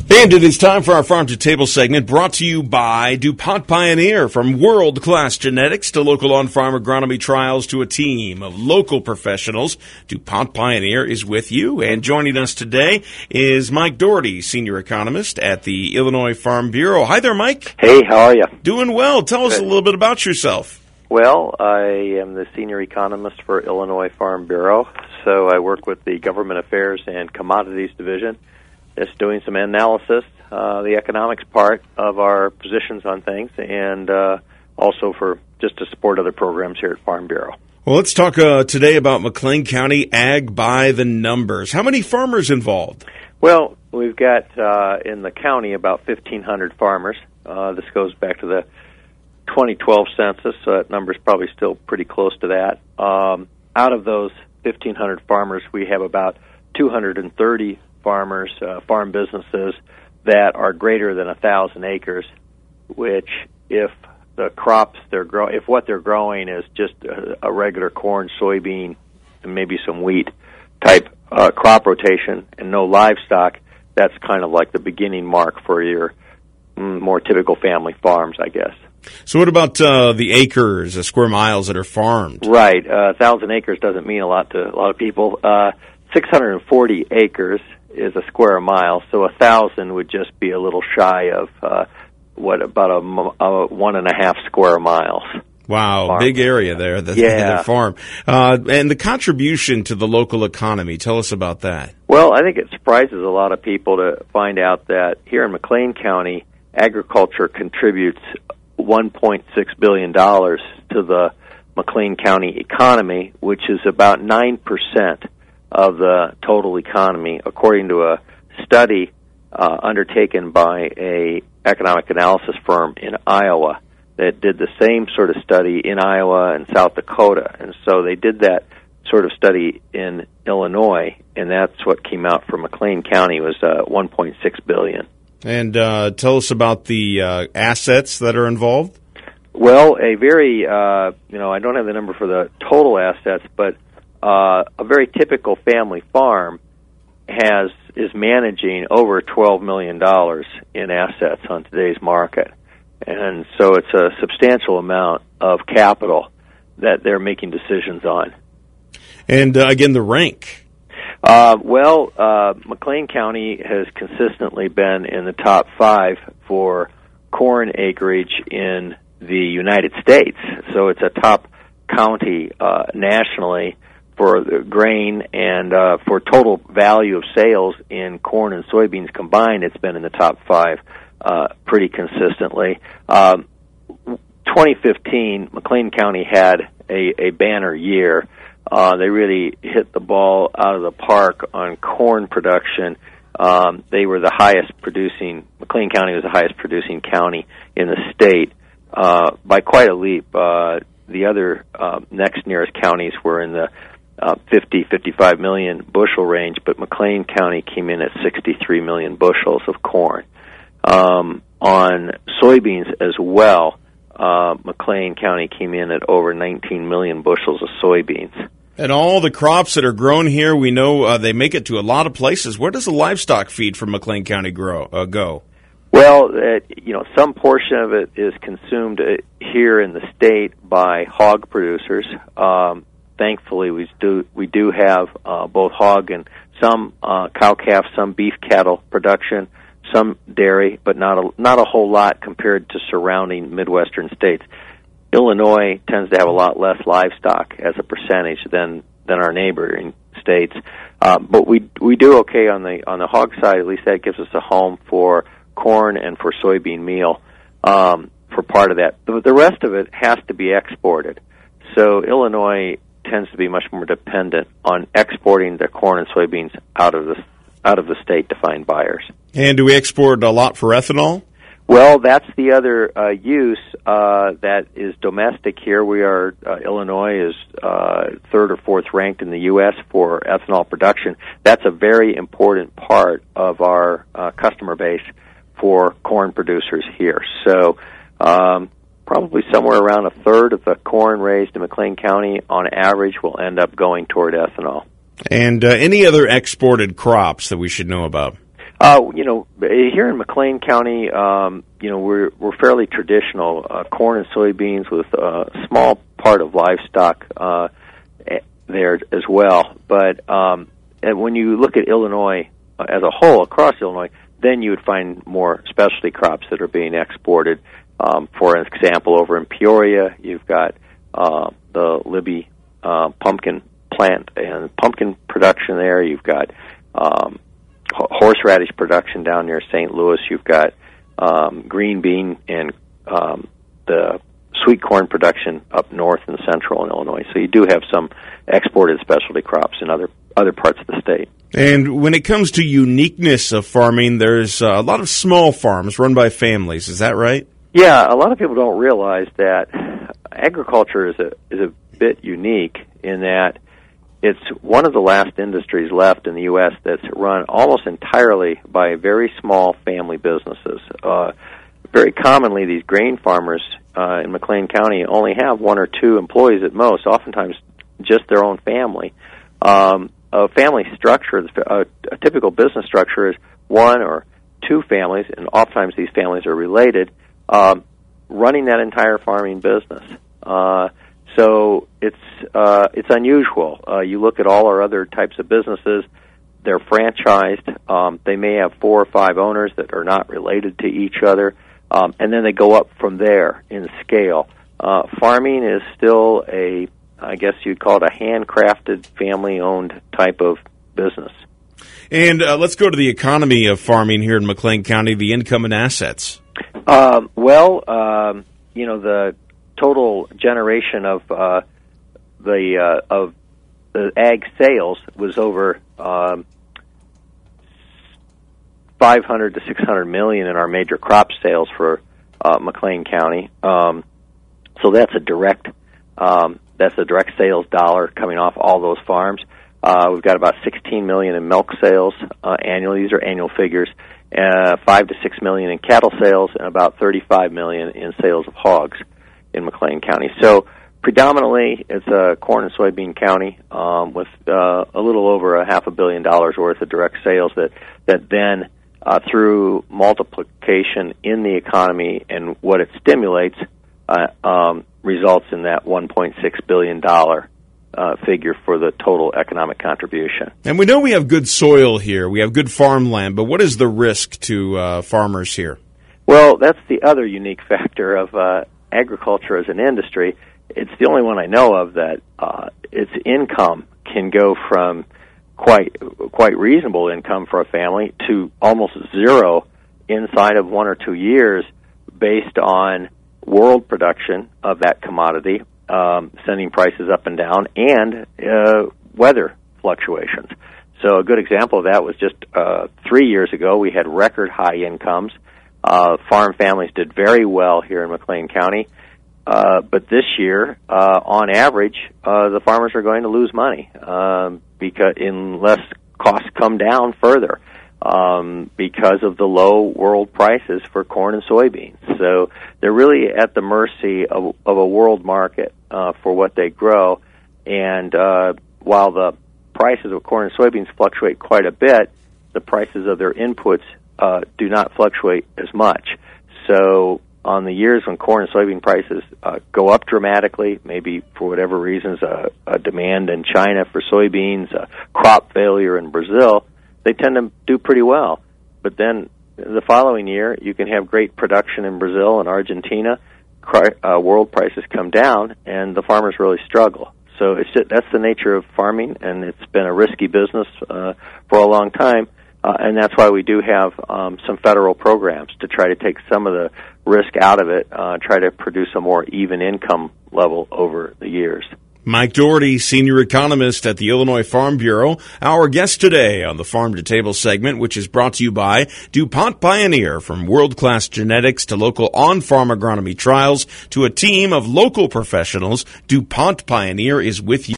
And it is time for our Farm to Table segment, brought to you by DuPont Pioneer. From world-class genetics to local on-farm agronomy trials to a team of local professionals, DuPont Pioneer is with you. And joining us today is Mike Doherty, senior economist at the Illinois Farm Bureau. Hi there, Mike. Hey, how are you? Doing well. Tell us a little bit about yourself. Well, I am the senior economist for Illinois Farm Bureau, so I work with the Government Affairs and Commodities Division. Just doing some analysis, the economics part of our positions on things, and also for just to support other programs here at Farm Bureau. Well, let's talk today about McLean County Ag by the Numbers. How many farmers involved? Well, we've got in the county about 1,500 farmers. This goes back to the 2012 census, so that number's probably still pretty close to that. Out of those 1,500 farmers, we have about 230 farmers, farm businesses that are greater than 1,000 acres, which if the crops if what they're growing is just a regular corn, soybean, and maybe some wheat type crop rotation and no livestock, that's kind of like the beginning mark for your more typical family farms, I guess. So what about the acres, the square miles that are farmed? Right. 1,000 acres doesn't mean a lot to a lot of people. 640 acres is a square mile, so 1,000 would just be a little shy of about a 1.5 square miles. Wow, farm. Big area there, the farm. And the contribution to the local economy, tell us about that. Well, I think it surprises a lot of people to find out that here in McLean County, agriculture contributes $1.6 billion to the McLean County economy, which is about 9% of the total economy, according to a study undertaken by a economic analysis firm in Iowa that did the same sort of study in Iowa and South Dakota. And so they did that sort of study in Illinois, and that's what came out for McLean County was $1.6 billion. And tell us about the assets that are involved. Well, a very, I don't have the number for the total assets, but a very typical family farm is managing over $12 million in assets on today's market. And so it's a substantial amount of capital that they're making decisions on. And again, the rank. McLean County has consistently been in the top 5 for corn acreage in the United States. So it's a top county nationally for the grain, and for total value of sales in corn and soybeans combined, it's been in the top 5 pretty consistently. 2015, McLean County had a banner year. They really hit the ball out of the park on corn production. They were the highest producing, McLean County was the highest producing county in the state by quite a leap. The other next nearest counties were in the 55 million bushel range, but McLean County came in at 63 million bushels of corn. On soybeans as well, McLean County came in at over 19 million bushels of soybeans. And all the crops that are grown here, we know they make it to a lot of places. Where does the livestock feed from McLean County go? Well, some portion of it is consumed here in the state by hog producers. Thankfully, we do have both hog and some cow-calf, some beef cattle production, some dairy, but not a whole lot compared to surrounding Midwestern states. Illinois tends to have a lot less livestock as a percentage than our neighboring states, but we do okay on the hog side. At least that gives us a home for corn and for soybean meal for part of that. The rest of it has to be exported. So Illinois tends to be much more dependent on exporting their corn and soybeans out of the state to find buyers. And do we export a lot for ethanol? Well, that's the other use that is domestic here. Illinois is 3rd or 4th ranked in the U.S. for ethanol production. That's a very important part of our customer base for corn producers here. So probably somewhere around a third of the corn raised in McLean County on average will end up going toward ethanol. And any other exported crops that we should know about? Here in McLean County, we're fairly traditional. Corn and soybeans with a small part of livestock there as well. But and when you look at Illinois as a whole, across Illinois, then you would find more specialty crops that are being exported. For example, over in Peoria, you've got the Libby pumpkin plant and pumpkin production there. You've got horseradish production down near St. Louis. You've got green bean and the sweet corn production up north and central in Illinois. So you do have some exported specialty crops in other parts of the state. And when it comes to uniqueness of farming, there's a lot of small farms run by families. Is that right? Yeah, a lot of people don't realize that agriculture is a bit unique in that it's one of the last industries left in the U.S. that's run almost entirely by very small family businesses. Very commonly, these grain farmers in McLean County only have one or two employees at most, oftentimes just their own family. A family structure, a typical business structure is one or two families, and oftentimes these families are related, running that entire farming business. So it's unusual. You look at all our other types of businesses; they're franchised. They may have 4 or 5 owners that are not related to each other, and then they go up from there in scale. Farming is still I guess you'd call it a handcrafted, family-owned type of business. And let's go to the economy of farming here in McLean County, the income and assets. The total generation of the ag sales was over 500 to 600 million in our major crop sales for McLean County. So that's a direct sales dollar coming off all those farms. We've got about 16 million in milk sales annually. These are annual figures. 5 to 6 million in cattle sales, and about 35 million in sales of hogs in McLean County. So predominantly, it's a corn and soybean county with a little over $500 million worth of direct sales that then, through multiplication in the economy and what it stimulates, results in that $1.6 billion figure for the total economic contribution. And we know we have good soil here. We have good farmland, but what is the risk to farmers here? Well, that's the other unique factor of agriculture as an industry. It's the only one I know of that its income can go from quite reasonable income for a family to almost zero inside of 1 or 2 years based on world production of that commodity, sending prices up and down, and weather fluctuations. So a good example of that was just 3 years ago. We had record high incomes. Farm families did very well here in McLean County. But this year, on average, the farmers are going to lose money because unless costs come down further because of the low world prices for corn and soybeans. So they're really at the mercy of a world market for what they grow. And while the prices of corn and soybeans fluctuate quite a bit, the prices of their inputs do not fluctuate as much. So on the years when corn and soybean prices go up dramatically, maybe for whatever reasons, a demand in China for soybeans, crop failure in Brazil, they tend to do pretty well. But then the following year, you can have great production in Brazil and Argentina. World prices come down, and the farmers really struggle. So that's the nature of farming, and it's been a risky business for a long time. And that's why we do have some federal programs to try to take some of the risk out of it, try to produce a more even income level over the years. Mike Doherty, senior economist at the Illinois Farm Bureau, our guest today on the Farm to Table segment, which is brought to you by DuPont Pioneer. From world-class genetics to local on-farm agronomy trials to a team of local professionals, DuPont Pioneer is with you.